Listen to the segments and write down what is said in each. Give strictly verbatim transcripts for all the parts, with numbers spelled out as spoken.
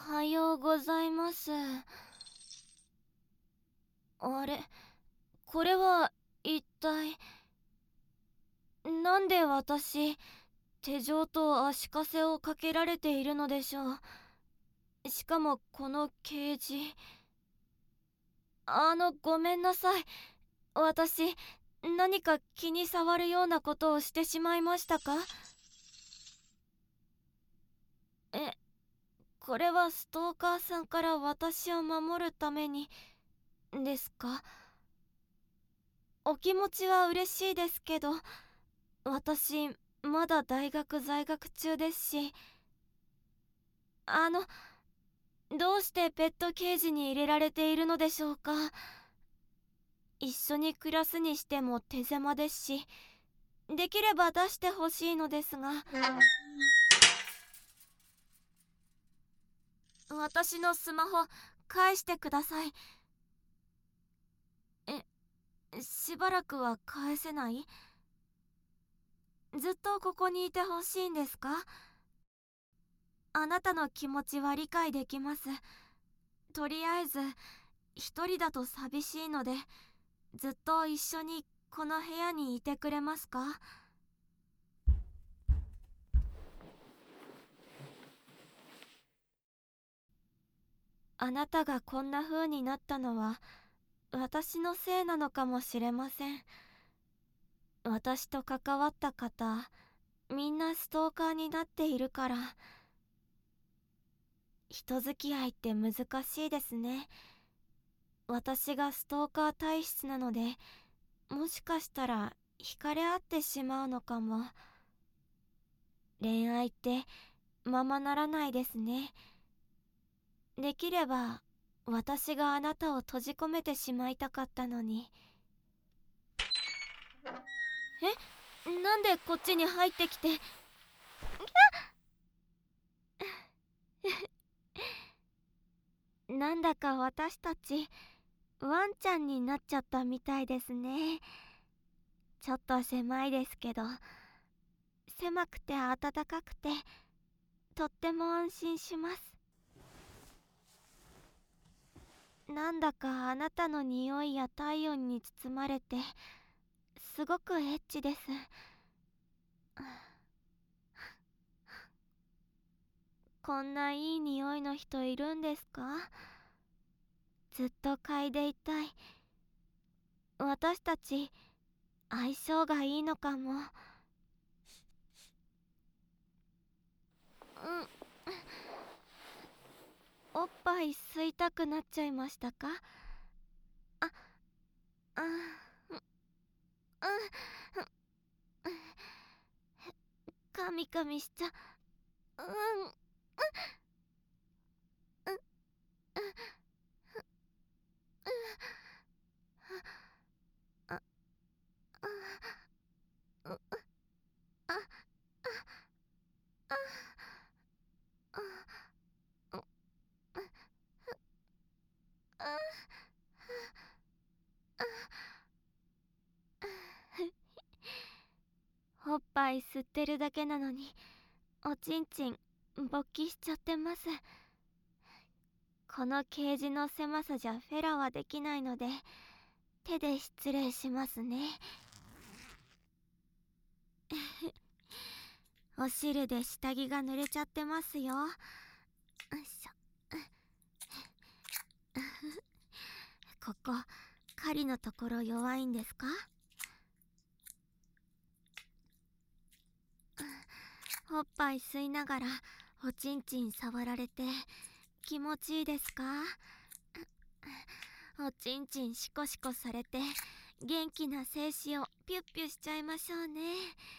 はようございます。あれ、これは一体。なんで私、手錠と足かせをかけられているのでしょう。しかもこのケージ。あの、ごめんなさい。私、何か気に障るようなことをしてしまいましたか？え、これはストーカーさんから私を守るためにですか？お気持ちは嬉しいですけど、私まだ大学在学中ですし。あの、どうしてペットケージに入れられているのでしょうか？一緒に暮らすにしても手狭ですし、できれば出してほしいのですが。私のスマホ返してください。え、しばらくは返せない？ずっとここにいてほしいんですか？あなたの気持ちは理解できます。とりあえず一人だと寂しいので、ずっと一緒にこの部屋にいてくれますか？あなたがこんな風になったのは私のせいなのかもしれません。私と関わった方、みんなストーカーになっているから。人付き合いって難しいですね。私がストーカー体質なので、もしかしたら惹かれ合ってしまうのかも。恋愛ってままならないですね。できれば私があなたを閉じ込めてしまいたかったのに。え、なんでこっちに入ってきて。なんだか私たちワンちゃんになっちゃったみたいですね。ちょっと狭いですけど、狭くて暖かくてとっても安心します。なんだかあなたの匂いや体温に包まれてすごくエッチです。こんないい匂いの人いるんですか？ずっと嗅いでいたい。私たち相性がいいのかも。うん。おっぱい吸いたくなっちゃいましたか？あ、あ、うん、うん、かみかみしちゃ。うん、うん、うん、あ、あ、あ、あ、あ、あ、あ、おっぱい吸ってるだけなのにおちんちん勃起しちゃってます。このケージの狭さじゃフェラはできないので手で失礼しますね。お汁で下着が濡れちゃってますよ。よいしょ。ここ狩りのところ弱いんですか？おっぱい吸いながらおちんちん触られて気持ちいいですか？おちんちんシコシコされて元気な精子をピュッピュしちゃいましょうね。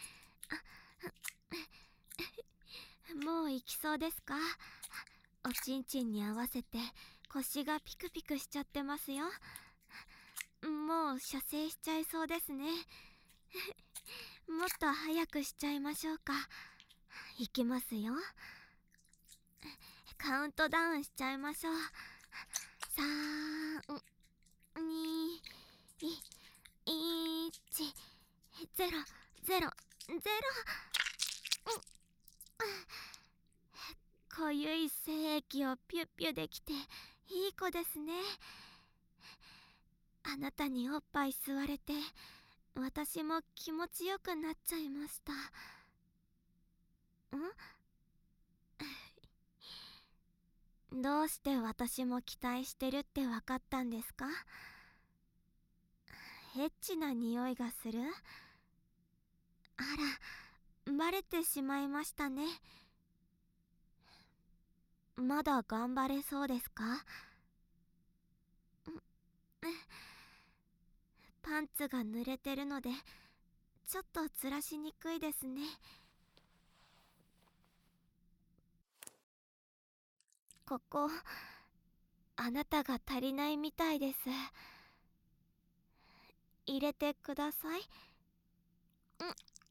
もう行きそうですか？おちんちんに合わせて腰がピクピクしちゃってますよ。もう射精しちゃいそうですね。もっと早くしちゃいましょうか。いきますよ。カウントダウンしちゃいましょう。さんにいちゼロゼロゼロ。 濃ゆい精液をピュッピュできていい子ですね。あなたにおっぱい吸われて私も気持ちよくなっちゃいました。んどうして私も期待してるってわかったんですか？エッチな匂いがする？あら、バレてしまいましたね。まだ頑張れそうですか？パンツが濡れてるのでちょっとずらしにくいですね。ここあなたが足りないみたいです。入れてください。うん、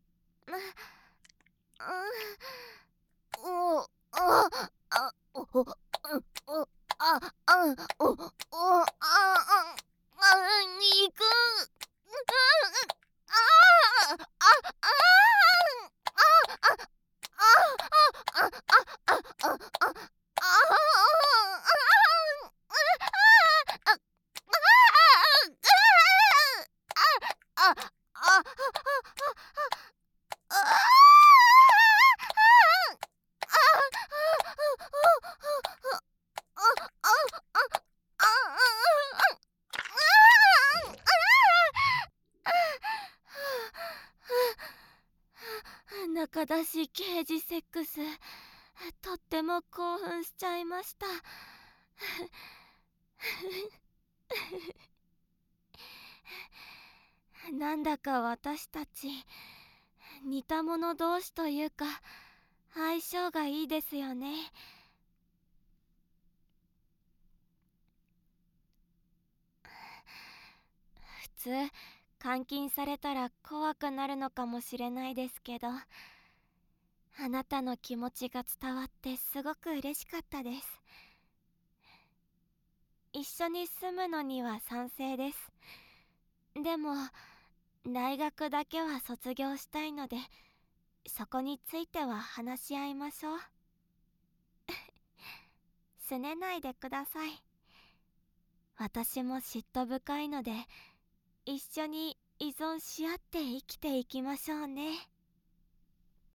うん、おああおおおああおおああ行く。ああああああ中出し刑事セックス、とっても興奮しちゃいました。なんだか私たち似た者同士というか相性がいいですよね。普通監禁されたら怖くなるのかもしれないですけど、あなたの気持ちが伝わってすごく嬉しかったです。一緒に住むのには賛成です。でも大学だけは卒業したいので、そこについては話し合いましょう。すねないでください。私も嫉妬深いので、一緒に依存し合って生きていきましょうね。